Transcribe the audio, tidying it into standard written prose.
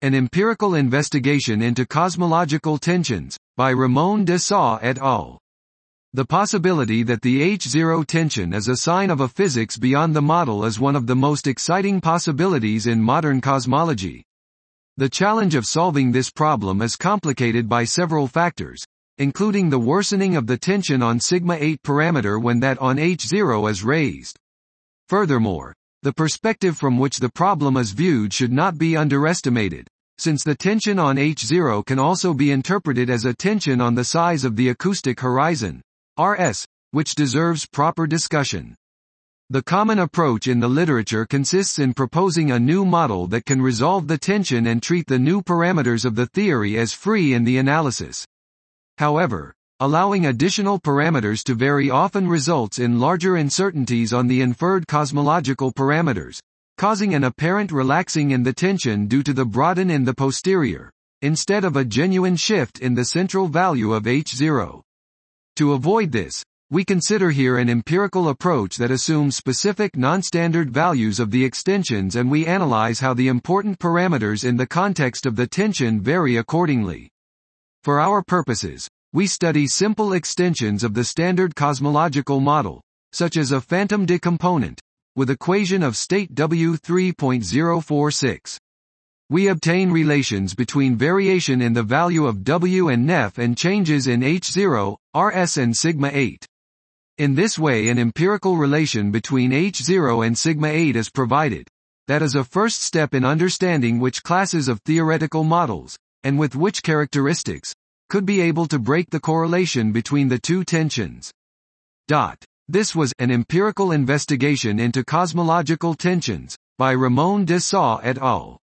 An Empirical Investigation into Cosmological Tensions, by Ramon de Sá et al. The possibility that the H0 tension is a sign of a physics beyond the model is one of the most exciting possibilities in modern cosmology. The challenge of solving this problem is complicated by several factors, including the worsening of the tension on sigma-8 parameter when that on H0 is raised. Furthermore, the perspective from which the problem is viewed should not be underestimated, since the tension on H0 can also be interpreted as a tension on the size of the acoustic horizon, RS, which deserves proper discussion. The common approach in the literature consists in proposing a new model that can resolve the tension and treat the new parameters of the theory as free in the analysis. However, allowing additional parameters to vary often results in larger uncertainties on the inferred cosmological parameters, causing an apparent relaxing in the tension due to the broaden in the posterior, instead of a genuine shift in the central value of H0. To avoid this, we consider here an empirical approach that assumes specific non-standard values of the extensions, and we analyze how the important parameters in the context of the tension vary accordingly. For our purposes, we study simple extensions of the standard cosmological model, such as a phantom decomponent, with equation of state W3.046. We obtain relations between variation in the value of W and Nef and changes in H0, Rs and sigma-8. In this way, an empirical relation between H0 and sigma-8 is provided. That is a first step in understanding which classes of theoretical models, and with which characteristics, could be able to break the correlation between the two tensions. This was An Empirical Investigation into Cosmological Tensions, by Ramon de Sá et al.